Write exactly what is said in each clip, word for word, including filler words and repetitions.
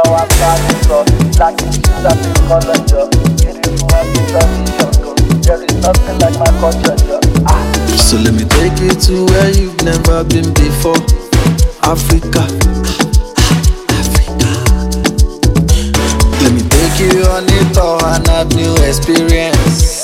know I'm trying so like it's just a big color, yo. Beautiful as the tradition go. There is nothing like my culture, yo. Ah. So let me take you to where you've never been before. Africa. Africa. Let me take you on a tour and have new experience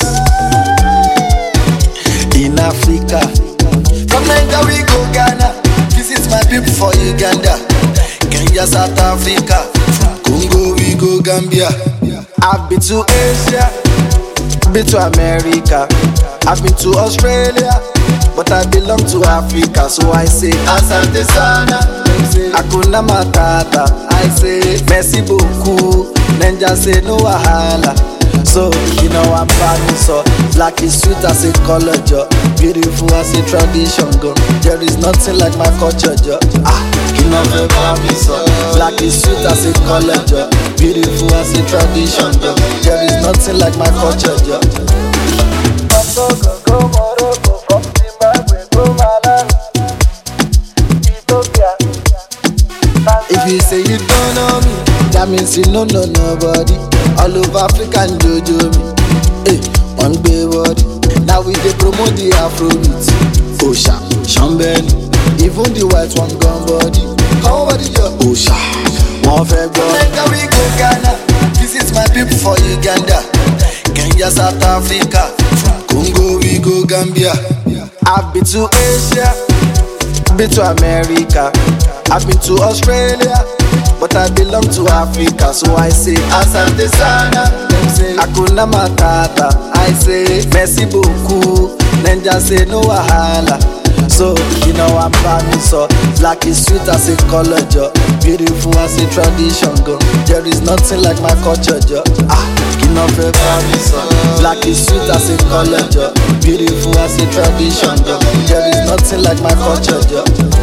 in Africa. From Nigeria we go Ghana. This is my people for Uganda. Kenya, South Africa. From Congo we go Gambia. I've been to Asia, been to America, I've been to Australia, but I belong to Africa, so I say Asante Sana, Hakuna Matata, I say Merci beaucoup, Nenja say no wahala. So, you know I'm proud, so black is sweet as a color, jo. Beautiful as a tradition, go. There is nothing like my culture, jo. Ah, you know I'm proud, so black is sweet as a color, jo. Beautiful as a tradition, go. There is nothing like my culture, jo. From Togo, go Morocco, from Zimbabwe, go Malawi, Ethiopia. If you say you don't know me, that means you don't know nobody. All over Africa and Jojo me. Hey, one big body. Now we dey promote the Afrobeat. Osha, Shambeni. Even the white one gone body. Come body yo. Osha, one fair boy. Nigeria we go Ghana. This is my people for Uganda. Kenya, South Africa. From Congo we go Gambia. I've been to Asia, been to America, I've been to Australia, but I belong to Africa, so I say Asante Sana, Hakuna Matata, I say Merci beaucoup, Nenja say no wahala. So, you know I'm proud, so black is sweet as a color, jo. Beautiful as a tradition, go. There is nothing like my culture, jo. Ah, you know I'm proud, so black is sweet as a color, jo. Beautiful as a tradition, go. There is nothing like my culture, jo.